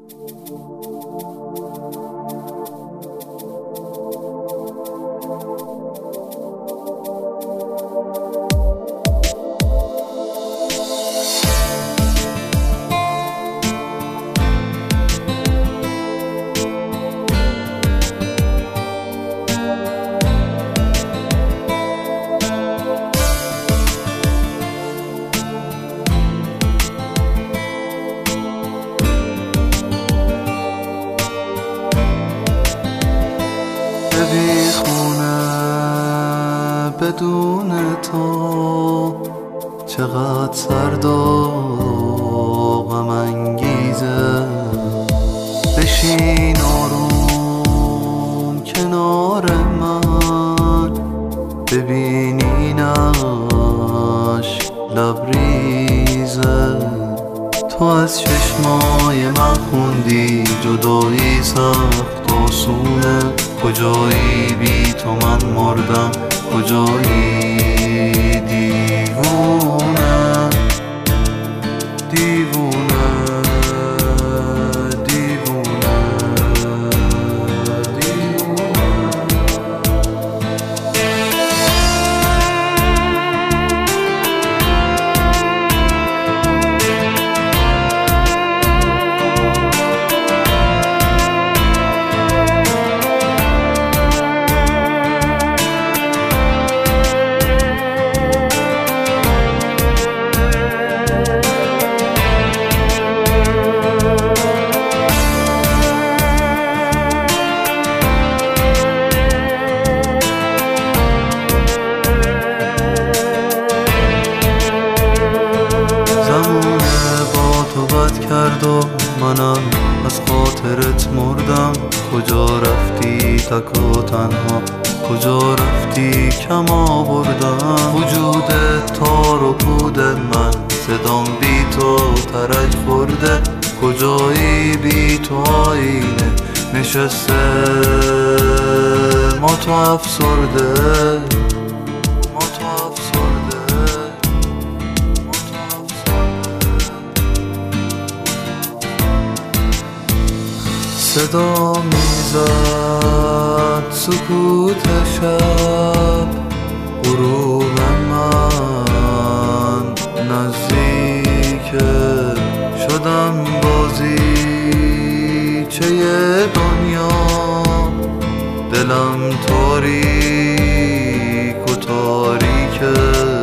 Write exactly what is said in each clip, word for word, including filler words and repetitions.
بی خونه بدون تو چقدر سرد و غم انگیزه. بشین آروم کنار من، ببینینش لبریزه. تو از چشمای من خوندی جدایی سخت آسونه. کجایی بی تو من مردم، کجایی دیوونه دیوونه دیوونه دیوونه. کرد و منم از خاطرت مردم. کجا رفتی تک و تنها، کجا رفتی کم آوردم. وجودت تار و پود من، صدام بی تو ترک خورده. کجایی بی تو آینه نشسته ما تو افسرده. صدا میزد سکوت شب، غروب من نزدیکه. شدم بازیچه دنیا، دلم تاریک و تاریکه.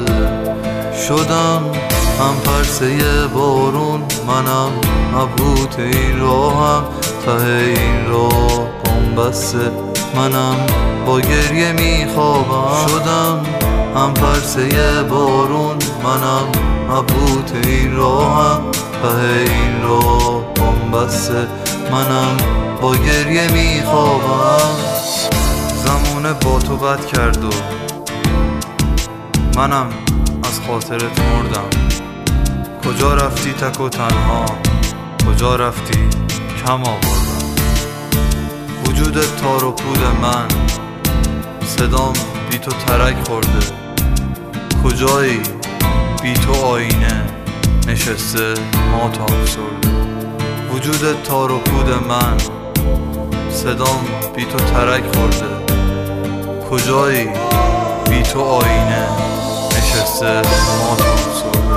شدم هم پرسه بارون، منم نبوت این راهم. ته این راه پام بسته، منم با گریه میخوابم. شدم هم پرسه بارون، منم نبوت این راهم. ته این راه پام بسته، منم با گریه میخوابم. زمونه با تو بد کرد و منم از خاطرت مردم. کجا رفتی تک و تنها، کجا رفتی کم آوردم. وجودت تار و پود من، صدام بی تو ترک خورده. کجایی بی تو آینه نشسته ما تا افسرده. وجودت تار و پود من، صدام بی تو ترک خورده. کجایی بی تو آینه نشسته ما تا افسرده.